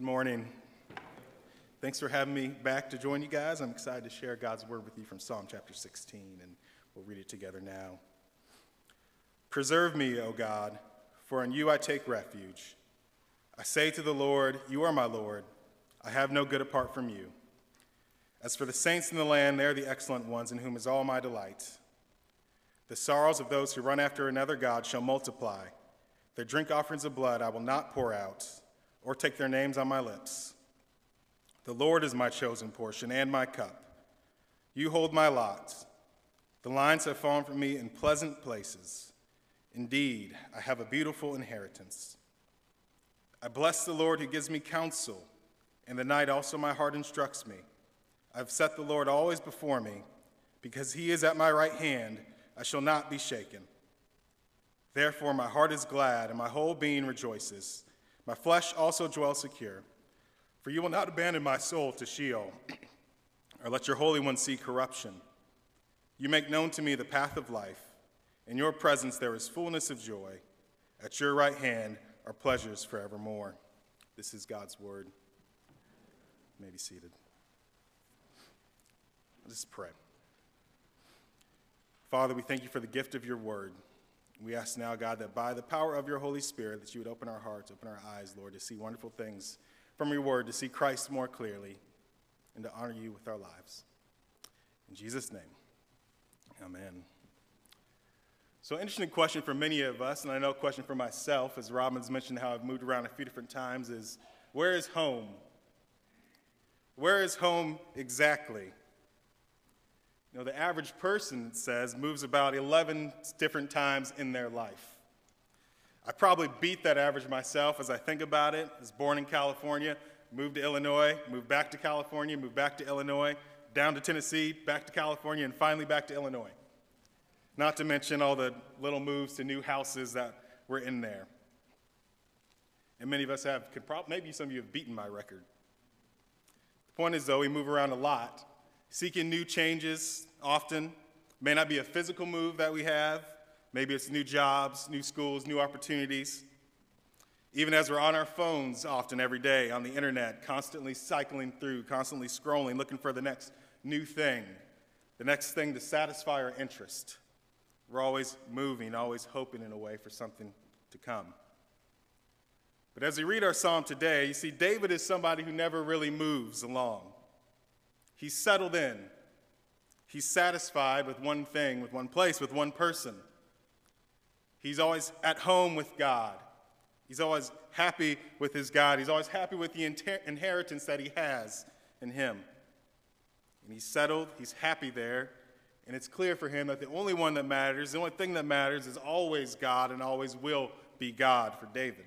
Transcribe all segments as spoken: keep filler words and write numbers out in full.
Good morning. Thanks for having me back to join you guys. I'm excited to share God's word with you from Psalm chapter sixteen, and we'll read it together now. Preserve me, O God, for in you I take refuge. I say to the Lord, you are my Lord. I have no good apart from you. As for the saints in the land, they are the excellent ones in whom is all my delight. The sorrows of those who run after another God shall multiply. Their drink offerings of blood I will not pour out, or take their names on my lips. The Lord is my chosen portion and my cup. You hold my lot. The lines have fallen for me in pleasant places. Indeed, I have a beautiful inheritance. I bless the Lord who gives me counsel. In the night also my heart instructs me. I have set the Lord always before me. Because he is at my right hand, I shall not be shaken. Therefore my heart is glad, and my whole being rejoices. My flesh also dwells secure. For you will not abandon my soul to Sheol, or let your Holy One see corruption. You make known to me the path of life. In your presence there is fullness of joy. At your right hand are pleasures forevermore. This is God's word. You may be seated. Let's pray. Father, we thank you for the gift of your word. We ask now, God, that by the power of your Holy Spirit, that you would open our hearts, open our eyes, Lord, to see wonderful things from your word, to see Christ more clearly, and to honor you with our lives. In Jesus' name, amen. So interesting question for many of us, and I know a question for myself, as Robin's mentioned how I've moved around a few different times, is where is home? Where is home exactly? You know, the average person, it says, moves about eleven different times in their life. I probably beat that average myself as I think about it. I was born in California, moved to Illinois, moved back to California, moved back to Illinois, down to Tennessee, back to California, and finally back to Illinois. Not to mention all the little moves to new houses that were in there. And many of us have, could probably, maybe some of you have beaten my record. The point is, though, we move around a lot, seeking new changes often. May not be a physical move that we have. Maybe it's new jobs, new schools, new opportunities. Even as we're on our phones often every day, on the internet, constantly cycling through, constantly scrolling, looking for the next new thing, the next thing to satisfy our interest. We're always moving, always hoping in a way for something to come. But as we read our psalm today, you see David is somebody who never really moves along. He's settled in. He's satisfied with one thing, with one place, with one person. He's always at home with God. He's always happy with his God. He's always happy with the inheritance that he has in him. And he's settled. He's happy there. And it's clear for him that the only one that matters, the only thing that matters is always God and always will be God for David.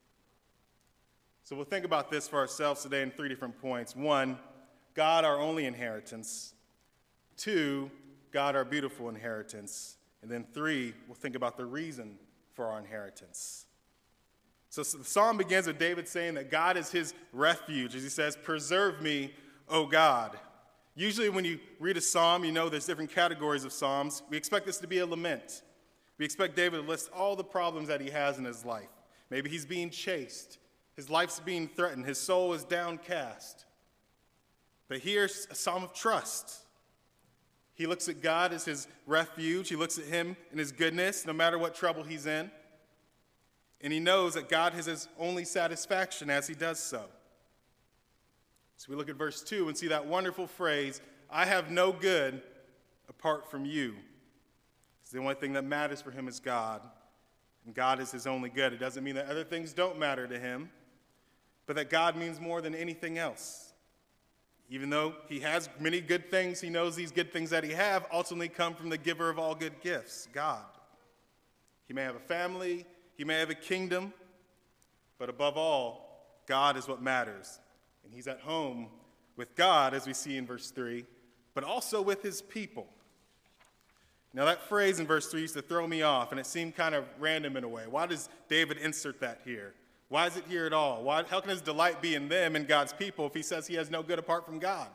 So we'll think about this for ourselves today in three different points. One, God, our only inheritance. Two, God, our beautiful inheritance. And then three, we'll think about the reason for our inheritance. So, so the psalm begins with David saying that God is his refuge. As he says, preserve me, O God. Usually when you read a psalm, you know there's different categories of psalms. We expect this to be a lament. We expect David to list all the problems that he has in his life. Maybe he's being chased. His life's being threatened. His soul is downcast. But here's a psalm of trust. He looks at God as his refuge. He looks at him in his goodness, no matter what trouble he's in. And he knows that God is his only satisfaction as he does so. So we look at verse two and see that wonderful phrase, I have no good apart from you. It's the only thing that matters for him is God. And God is his only good. It doesn't mean that other things don't matter to him, but that God means more than anything else. Even though he has many good things, he knows these good things that he have ultimately come from the giver of all good gifts, God. He may have a family, he may have a kingdom, but above all, God is what matters. And he's at home with God, as we see in verse three, but also with his people. Now that phrase in verse three used to throw me off, and it seemed kind of random in a way. Why does David insert that here? Why is it here at all? Why, how can his delight be in them and God's people if he says he has no good apart from God?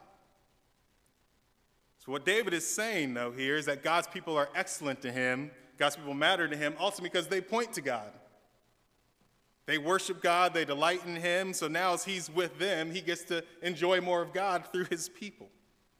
So what David is saying, though, here is that God's people are excellent to him. God's people matter to him, also because they point to God. They worship God, they delight in him, so now as he's with them, he gets to enjoy more of God through his people.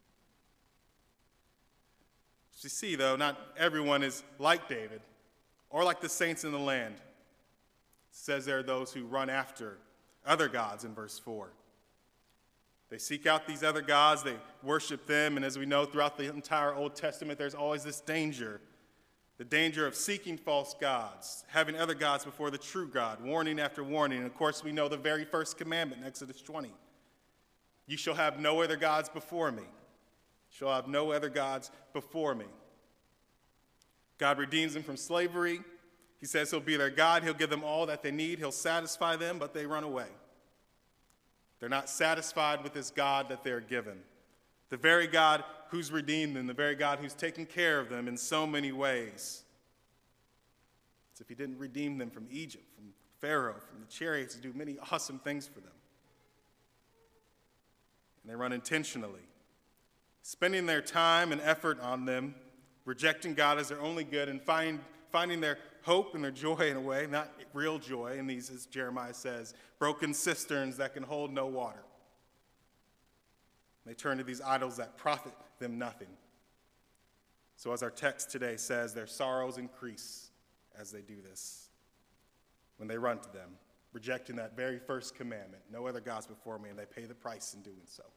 As you see, though, not everyone is like David or like the saints in the land. It says there are those who run after other gods in verse four. They seek out these other gods, they worship them, and as we know throughout the entire Old Testament, there's always this danger, the danger of seeking false gods, having other gods before the true God, warning after warning. And of course, we know the very first commandment in Exodus twenty. You shall have no other gods before me. You shall have no other gods before me. God redeems them from slavery. He says he'll be their God. He'll give them all that they need. He'll satisfy them, but they run away. They're not satisfied with this God that they're given. The very God who's redeemed them, the very God who's taken care of them in so many ways. It's if he didn't redeem them from Egypt, from Pharaoh, from the chariots, to do many awesome things for them. And they run intentionally, spending their time and effort on them, rejecting God as their only good, and find, finding their hope and their joy in a way, not real joy in these, as Jeremiah says, broken cisterns that can hold no water. They turn to these idols that profit them nothing. So as our text today says, their sorrows increase as they do this, when they run to them, rejecting that very first commandment, no other gods before me, and they pay the price in doing so.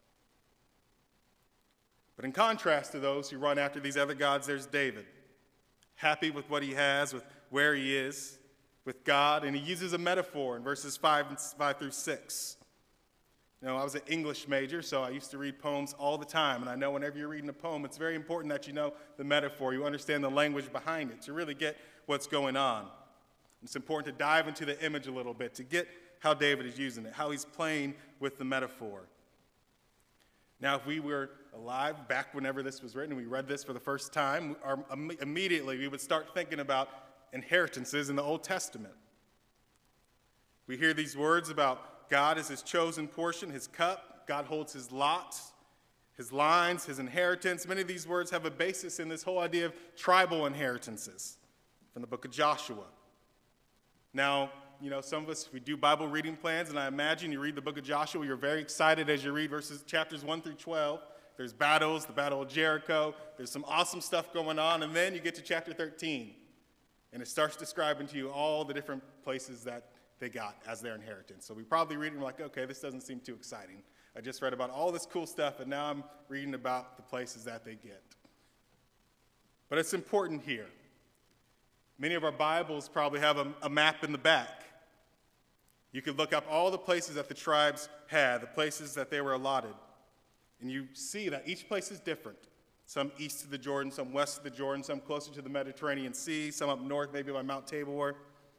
But in contrast to those who run after these other gods, there's David, happy with what he has, with where he is, with God, and he uses a metaphor in verses five, and five through six. You know, I was an English major, so I used to read poems all the time, and I know whenever you're reading a poem, it's very important that you know the metaphor, you understand the language behind it, to really get what's going on. It's important to dive into the image a little bit, to get how David is using it, how he's playing with the metaphor. Now, if we were alive back whenever this was written, and we read this for the first time, our, immediately we would start thinking about inheritances in the Old Testament. We hear these words about God as his chosen portion, his cup. God holds his lot, his lines, his inheritance. Many of these words have a basis in this whole idea of tribal inheritances from the book of Joshua. Now, you know, some of us, we do Bible reading plans, and I imagine you read the book of Joshua, you're very excited as you read verses chapters one through twelve. There's battles, the Battle of Jericho. There's some awesome stuff going on, and then you get to chapter thirteen, and it starts describing to you all the different places that they got as their inheritance. So we probably read it and we're like, okay, this doesn't seem too exciting. I just read about all this cool stuff, and now I'm reading about the places that they get. But it's important here. Many of our Bibles probably have a, a map in the back. You could look up all the places that the tribes had, the places that they were allotted. And you see that each place is different. Some east of the Jordan, some west of the Jordan, some closer to the Mediterranean Sea, some up north, maybe by Mount Tabor.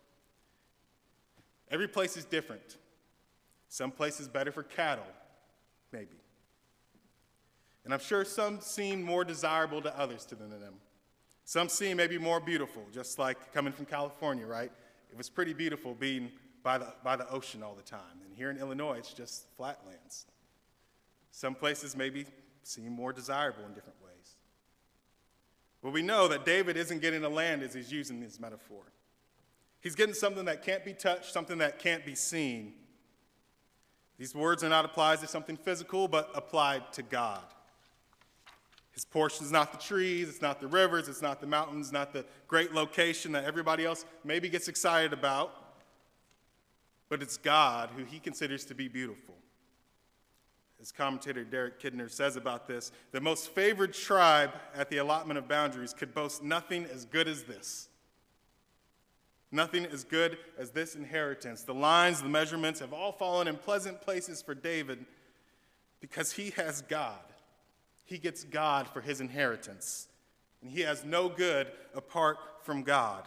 Every place is different. Some places better for cattle, maybe. And I'm sure some seem more desirable to others than them. Some seem maybe more beautiful, just like coming from California, right? It was pretty beautiful being by the, by the ocean all the time. And here in Illinois, it's just flatlands. Some places maybe seem more desirable in different ways. But we know that David isn't getting a land as he's using this metaphor. He's getting something that can't be touched, something that can't be seen. These words are not applied to something physical, but applied to God. His portion is not the trees, it's not the rivers, it's not the mountains, not the great location that everybody else maybe gets excited about, but it's God who he considers to be beautiful. As commentator Derek Kidner says about this, the most favored tribe at the allotment of boundaries could boast nothing as good as this. Nothing as good as this inheritance. The lines, the measurements have all fallen in pleasant places for David because he has God. He gets God for his inheritance. And he has no good apart from God.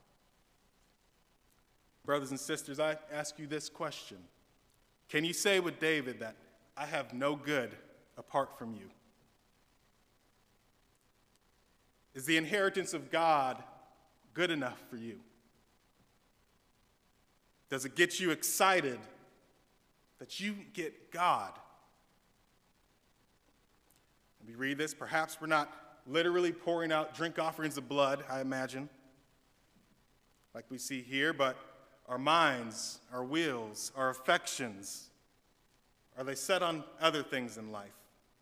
Brothers and sisters, I ask you this question. Can you say with David that I have no good apart from you? Is the inheritance of God good enough for you? Does it get you excited that you get God? And we read this, perhaps we're not literally pouring out drink offerings of blood, I imagine, like we see here, but Our minds, our wills, our affections, are they set on other things in life?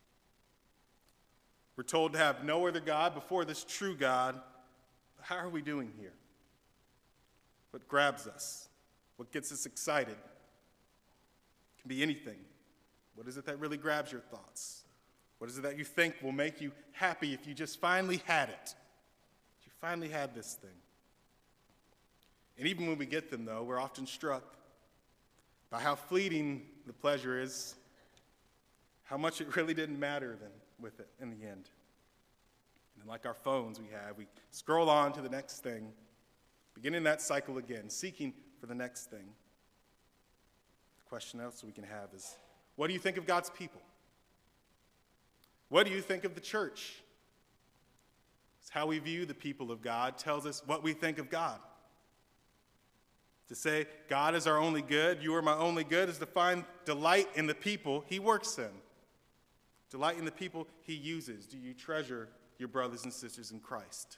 We're told to have no other God before this true God. How are we doing here? What grabs us? What gets us excited? It can be anything. What is it that really grabs your thoughts? What is it that you think will make you happy if you just finally had it? If you finally had this thing. And even when we get them, though, we're often struck by how fleeting the pleasure is, how much it really didn't matter then with it in the end. And like our phones we have, we scroll on to the next thing, beginning that cycle again, seeking for the next thing. The question else we can have is, what do you think of God's people? What do you think of the church? It's how we view the people of God tells us what we think of God. To say God is our only good, you are my only good, is to find delight in the people he works in. Delight in the people he uses. Do you treasure your brothers and sisters in Christ?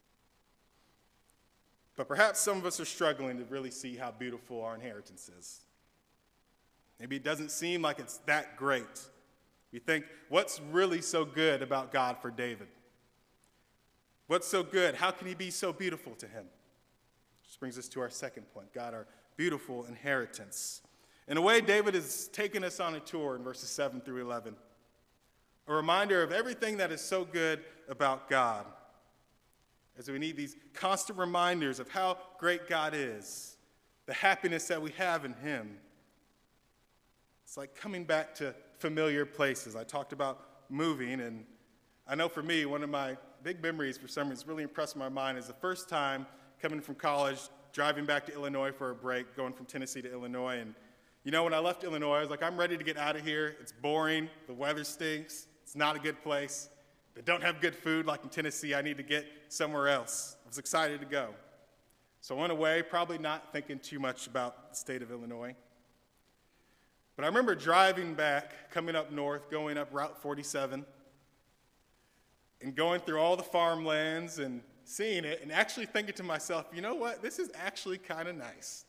But perhaps some of us are struggling to really see how beautiful our inheritance is. Maybe it doesn't seem like it's that great. We think, what's really so good about God for David? What's so good? How can he be so beautiful to him? Which brings us to our second point, God, our beautiful inheritance. In a way, David is taking us on a tour in verses seven through eleven. A reminder of everything that is so good about God. As we need these constant reminders of how great God is, the happiness that we have in him. It's like coming back to familiar places. I talked about moving, and I know for me, one of my big memories for some reason really impressed my mind is the first time coming from college, driving back to Illinois for a break, going from Tennessee to Illinois. And you know, when I left Illinois, I was like, I'm ready to get out of here. It's boring. The weather stinks. It's not a good place. They don't have good food like in Tennessee. I need to get somewhere else. I was excited to go. So I went away, probably not thinking too much about the state of Illinois. But I remember driving back, coming up north, going up Route forty-seven, and going through all the farmlands and seeing it, and actually thinking to myself, you know what? This is actually kind of nice.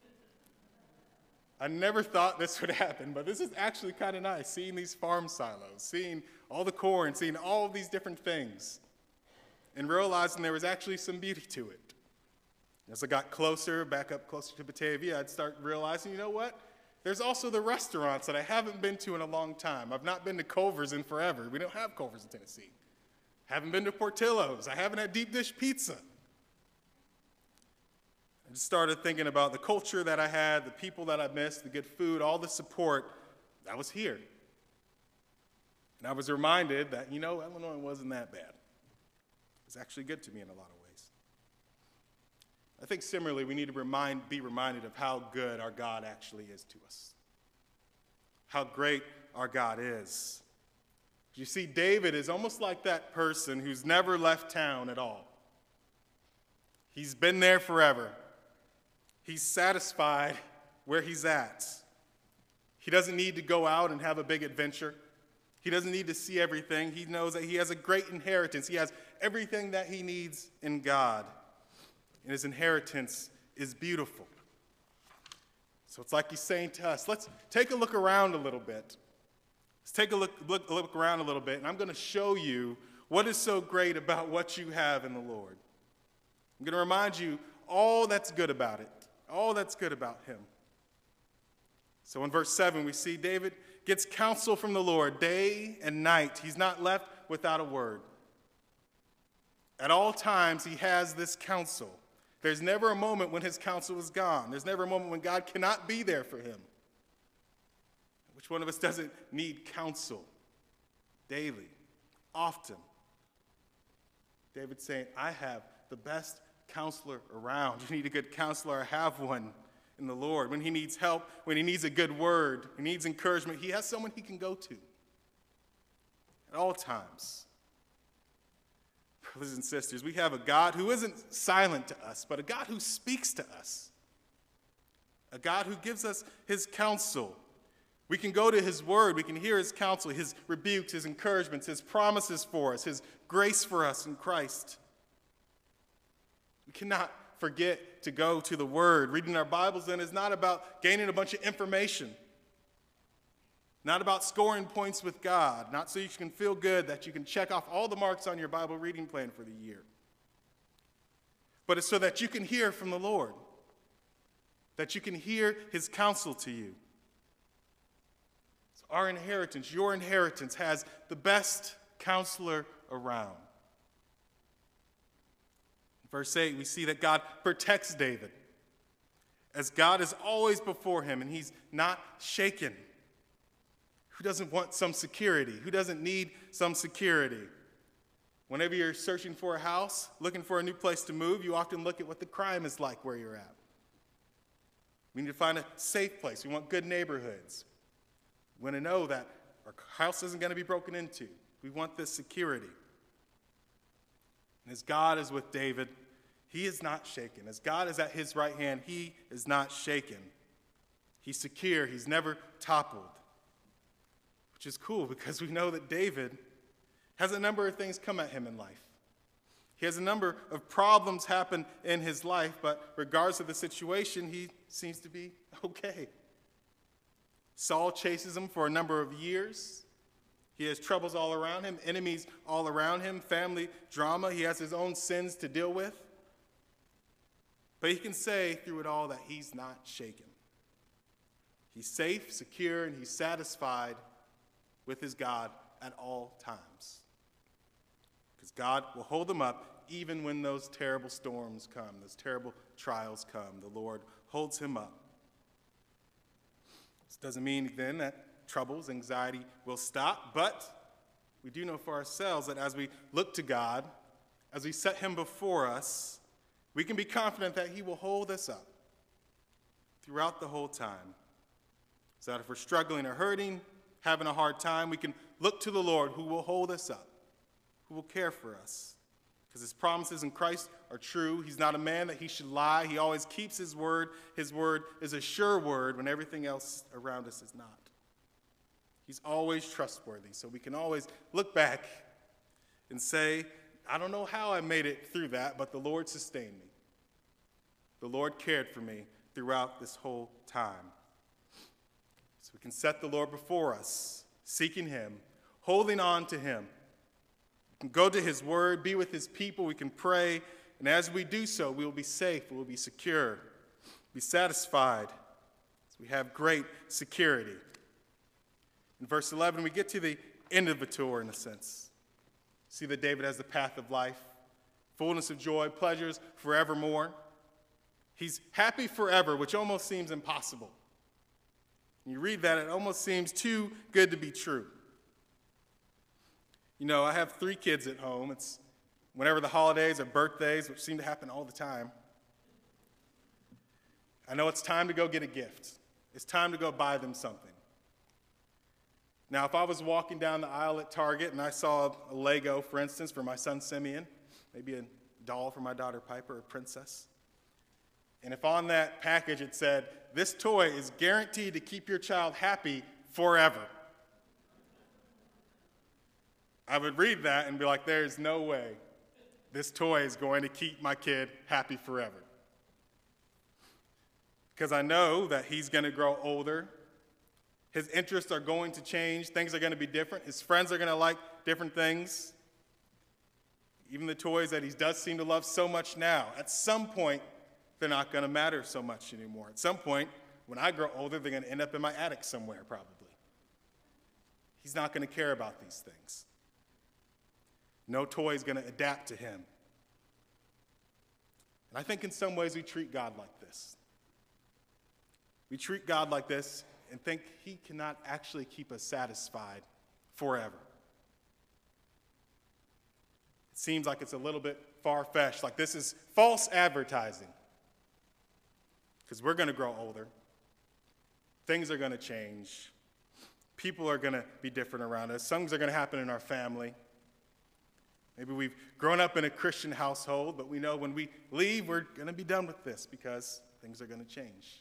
I never thought this would happen, but this is actually kind of nice, seeing these farm silos, seeing all the corn, seeing all of these different things, and realizing there was actually some beauty to it. As I got closer, back up closer to Batavia, I'd start realizing, you know what? There's also the restaurants that I haven't been to in a long time. I've not been to Culver's in forever. We don't have Culver's in Tennessee. Haven't been to Portillo's. I haven't had deep dish pizza. I just started thinking about the culture that I had, the people that I missed, the good food, all the support that was here. And I was reminded that, you know, Illinois wasn't that bad. It was actually good to me in a lot of ways. I think similarly, we need to remind, be reminded of how good our God actually is to us. How great our God is. You see, David is almost like that person who's never left town at all. He's been there forever. He's satisfied where he's at. He doesn't need to go out and have a big adventure. He doesn't need to see everything. He knows that he has a great inheritance. He has everything that he needs in God. And his inheritance is beautiful. So it's like he's saying to us, let's take a look around a little bit. Let's take a look, look, look around a little bit, and I'm going to show you what is so great about what you have in the Lord. I'm going to remind you all that's good about it, all that's good about him. So in verse seven, we see David gets counsel from the Lord day and night. He's not left without a word. At all times, he has this counsel. There's never a moment when his counsel is gone. There's never a moment when God cannot be there for him. Which one of us doesn't need counsel daily, often? David's saying, I have the best counselor around. You need a good counselor. I have one in the Lord. When he needs help, when he needs a good word, he needs encouragement, he has someone he can go to at all times. Brothers and sisters, we have a God who isn't silent to us, but a God who speaks to us. A God who gives us his counsel. We can go to his word. We can hear his counsel, his rebukes, his encouragements, his promises for us, his grace for us in Christ. We cannot forget to go to the Word. Reading our Bibles then is not about gaining a bunch of information, not about scoring points with God, not so you can feel good that you can check off all the marks on your Bible reading plan for the year, but it's so that you can hear from the Lord, that you can hear his counsel to you. So our inheritance, your inheritance, has the best counselor around. In verse eight, we see that God protects David, as God is always before him and he's not shaken. Who doesn't want some security? Who doesn't need some security? Whenever you're searching for a house, looking for a new place to move, you often look at what the crime is like where you're at. We need to find a safe place. We want good neighborhoods. We want to know that our house isn't going to be broken into. We want this security. And as God is with David, he is not shaken. As God is at his right hand, he is not shaken. He's secure. He's never toppled. Which is cool because we know that David has a number of things come at him in life. He has a number of problems happen in his life, but regardless of the situation, he seems to be okay. Saul chases him for a number of years. He has troubles all around him, enemies all around him, family drama. He has his own sins to deal with. But he can say through it all that he's not shaken. He's safe, secure, and he's satisfied with his God at all times. Because God will hold him up even when those terrible storms come, those terrible trials come. The Lord holds him up. This doesn't mean then that troubles, anxiety will stop, but we do know for ourselves that as we look to God, as we set him before us, we can be confident that he will hold us up throughout the whole time. So that if we're struggling or hurting, having a hard time, we can look to the Lord who will hold us up, who will care for us. Because his promises in Christ are true. He's not a man that he should lie. He always keeps his word. His word is a sure word when everything else around us is not. He's always trustworthy. So we can always look back and say, I don't know how I made it through that, but the Lord sustained me. The Lord cared for me throughout this whole time. So we can set the Lord before us, seeking him, holding on to him. We can go to his word, be with his people, we can pray, and as we do so, we will be safe, we will be secure, be satisfied. So we have great security. In verse eleven, we get to the end of the tour in a sense. See that David has the path of life, fullness of joy, pleasures forevermore. He's happy forever, which almost seems impossible. When you read that, it almost seems too good to be true. You know, I have three kids at home. It's whenever the holidays or birthdays, which seem to happen all the time, I know it's time to go get a gift. It's time to go buy them something. Now, if I was walking down the aisle at Target and I saw a Lego, for instance, for my son Simeon, maybe a doll for my daughter Piper, a princess, and if on that package it said, this toy is guaranteed to keep your child happy forever, I would read that and be like, there is no way this toy is going to keep my kid happy forever. Because I know that he's going to grow older. His interests are going to change. Things are going to be different. His friends are going to like different things. Even the toys that he does seem to love so much now, at some point, they're not going to matter so much anymore. At some point, when I grow older, they're going to end up in my attic somewhere, probably. He's not going to care about these things. No toy is going to adapt to him. And I think in some ways we treat God like this. We treat God like this and think he cannot actually keep us satisfied forever. It seems like it's a little bit far-fetched, like this is false advertising. Because we're going to grow older. Things are going to change. People are going to be different around us. Things are going to happen in our family. Maybe we've grown up in a Christian household, but we know when we leave, we're going to be done with this because things are going to change.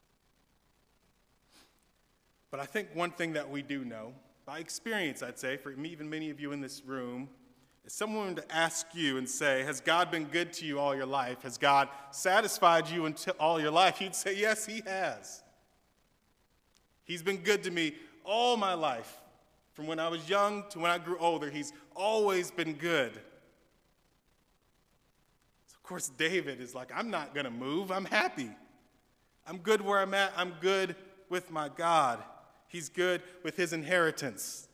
But I think one thing that we do know, by experience, I'd say, for even many of you in this room, If someone were to ask you and say, has God been good to you all your life? Has God satisfied you until all your life? You'd say, yes, he has. He's been good to me all my life. From when I was young to when I grew older, he's always been good. So of course, David is like, I'm not going to move. I'm happy. I'm good where I'm at. I'm good with my God. He's good with his inheritance.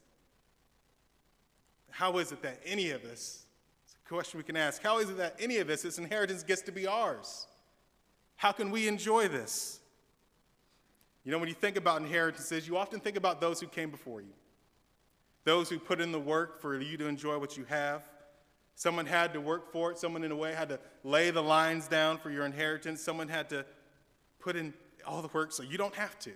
How is it that any of this, it's a question we can ask, how is it that any of this, this inheritance gets to be ours? How can we enjoy this? You know, when you think about inheritances, you often think about those who came before you. Those who put in the work for you to enjoy what you have. Someone had to work for it. Someone, in a way, had to lay the lines down for your inheritance. Someone had to put in all the work so you don't have to.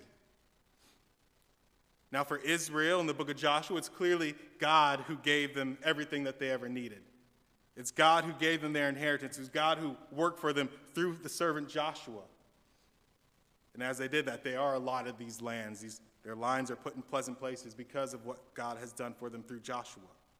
Now, for Israel in the book of Joshua, it's clearly God who gave them everything that they ever needed. It's God who gave them their inheritance. It's God who worked for them through the servant Joshua. And as they did that, they are allotted these lands. These Their lines are put in pleasant places because of what God has done for them through Joshua.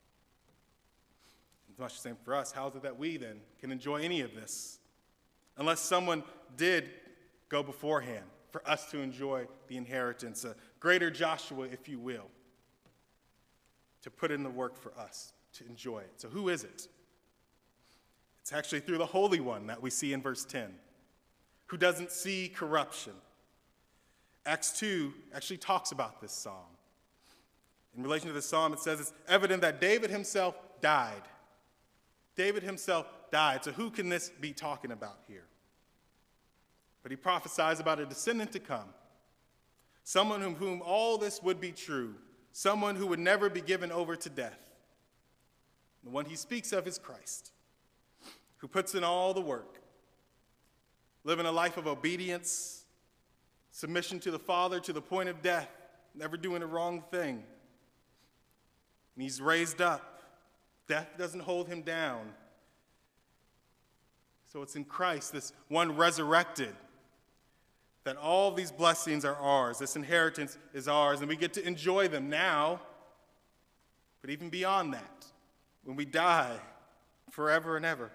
It's much the same for us. How is it that we then can enjoy any of this? Unless someone did go beforehand for us to enjoy the inheritance, a greater Joshua, if you will, to put in the work for us to enjoy it. So who is it? It's actually through the Holy One that we see in verse ten, who doesn't see corruption. Acts two actually talks about this psalm. In relation to this psalm, it says it's evident that David himself died. David himself died. So who can this be talking about here? But he prophesies about a descendant to come, someone of whom all this would be true, someone who would never be given over to death. The one he speaks of is Christ, who puts in all the work, living a life of obedience, submission to the Father to the point of death, never doing the wrong thing. And he's raised up. Death doesn't hold him down. So it's in Christ, this one resurrected, that all these blessings are ours. This inheritance is ours, and we get to enjoy them now, but even beyond that, when we die, forever and ever.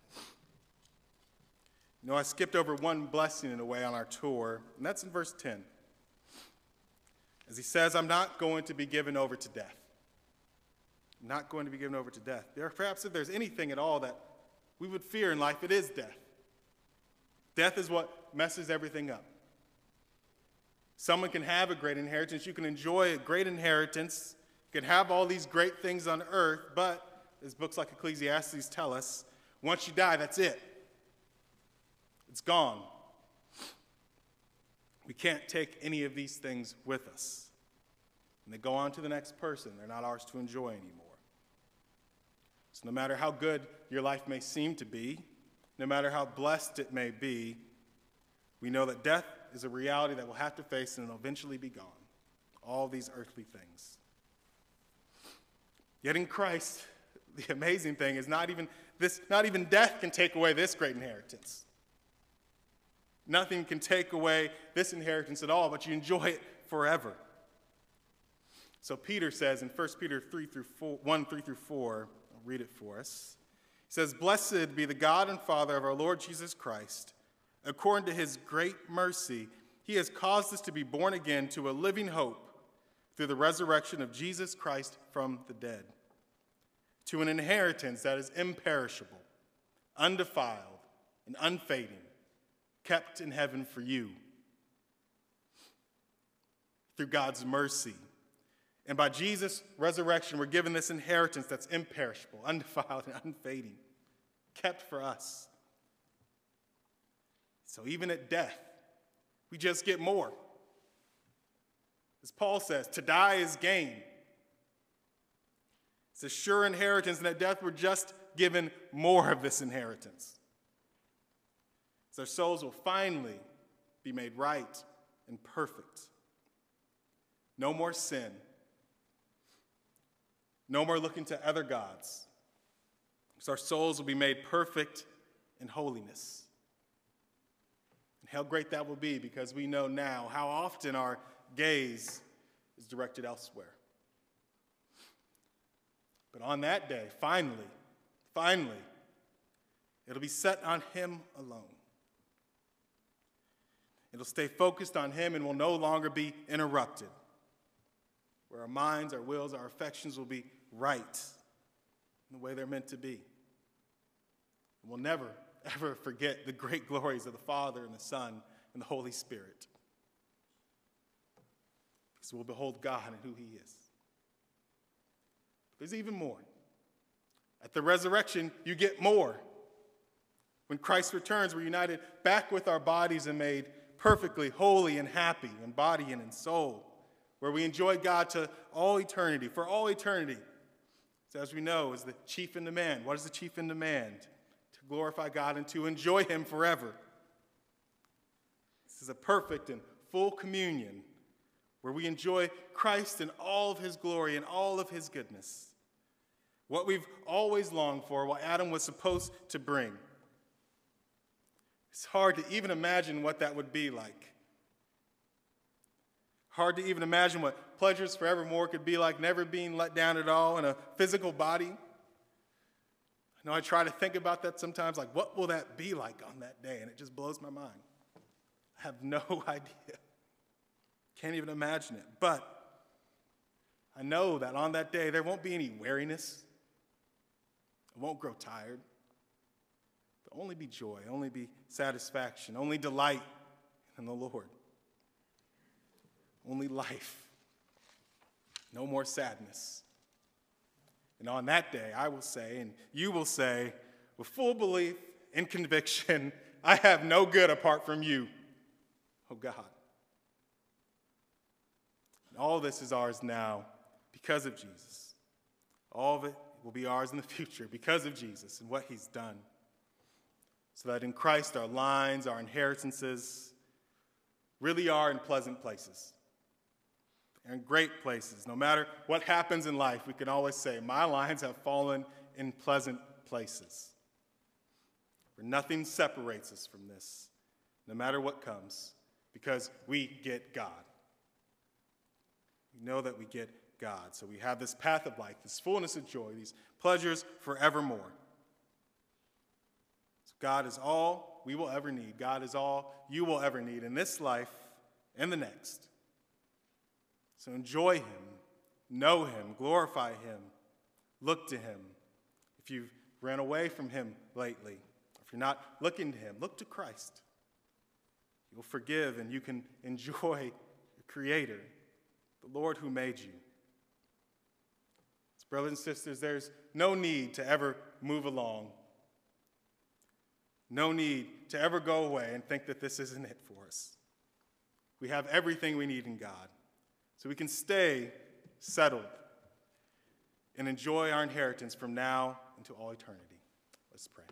You know, I skipped over one blessing in a way on our tour, and that's in verse ten. As he says, I'm not going to be given over to death. I'm not going to be given over to death. There, perhaps if there's anything at all that we would fear in life, it is death. Death is what messes everything up. Someone can have a great inheritance. You can enjoy a great inheritance. You can have all these great things on earth, but as books like Ecclesiastes tell us, once you die, that's it. It's gone. We can't take any of these things with us. And they go on to the next person. They're not ours to enjoy anymore. So no matter how good your life may seem to be, no matter how blessed it may be, we know that death is a reality that we'll have to face and it'll eventually be gone. All these earthly things. Yet in Christ, the amazing thing is not even this, not even death can take away this great inheritance. Nothing can take away this inheritance at all, but you enjoy it forever. So Peter says in First Peter three through four, one, three through four, I'll read it for us. He says, "Blessed be the God and Father of our Lord Jesus Christ. According to his great mercy, he has caused us to be born again to a living hope through the resurrection of Jesus Christ from the dead, to an inheritance that is imperishable, undefiled, and unfading, kept in heaven for you. Through God's mercy. And by Jesus' resurrection, we're given this inheritance that's imperishable, undefiled, and unfading, kept for us. So even at death, we just get more. As Paul says, to die is gain. It's a sure inheritance, and at death we're just given more of this inheritance. So our souls will finally be made right and perfect. No more sin. No more looking to other gods. So our souls will be made perfect in holiness. And how great that will be, because we know now how often our gaze is directed elsewhere. But on that day, finally, finally, it'll be set on him alone. It'll stay focused on him and will no longer be interrupted. Where our minds, our wills, our affections will be right in the way they're meant to be. And we'll never, ever forget the great glories of the Father and the Son and the Holy Spirit. Because we'll behold God and who he is. There's even more. At the resurrection, you get more. When Christ returns, we're united back with our bodies and made perfectly holy and happy in body and in soul, where we enjoy God to all eternity, for all eternity. So as we know, is the chief in demand. What is the chief in demand? To glorify God and to enjoy him forever. This is a perfect and full communion where we enjoy Christ in all of his glory and all of his goodness. What we've always longed for, what Adam was supposed to bring. It's hard to even imagine what that would be like. Hard to even imagine what pleasures forevermore could be like, never being let down at all in a physical body. I know I try to think about that sometimes, like what will that be like on that day? And it just blows my mind. I have no idea. Can't even imagine it. But I know that on that day there won't be any weariness. I won't grow tired. Only be joy, only be satisfaction, only delight in the Lord. Only life. No more sadness. And on that day, I will say, and you will say, with full belief and conviction, I have no good apart from you, oh God. And all this is ours now because of Jesus. All of it will be ours in the future because of Jesus and what he's done. So that in Christ our lines, our inheritances really are in pleasant places. They're in great places. No matter what happens in life, we can always say, my lines have fallen in pleasant places. For nothing separates us from this, no matter what comes, because we get God. We know that we get God. So we have this path of life, this fullness of joy, these pleasures forevermore. God is all we will ever need. God is all you will ever need in this life and the next. So enjoy him, know him, glorify him, look to him. If you've ran away from him lately, if you're not looking to him, look to Christ. You'll forgive and you can enjoy your Creator, the Lord who made you. So brothers and sisters, there's no need to ever move along. No need to ever go away and think that this isn't it for us. We have everything we need in God. So we can stay settled and enjoy our inheritance from now into all eternity. Let's pray.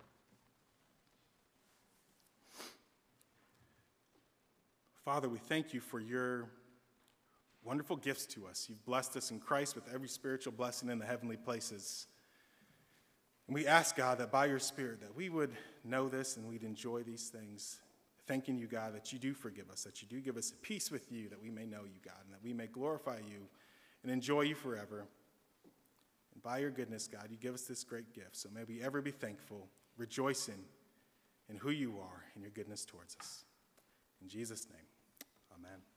Father, we thank you for your wonderful gifts to us. You've blessed us in Christ with every spiritual blessing in the heavenly places. And we ask, God, that by your Spirit, that we would know this and we'd enjoy these things. Thanking you, God, that you do forgive us, that you do give us a peace with you, that we may know you, God, and that we may glorify you and enjoy you forever. And by your goodness, God, you give us this great gift. So may we ever be thankful, rejoicing in who you are and your goodness towards us. In Jesus' name, amen.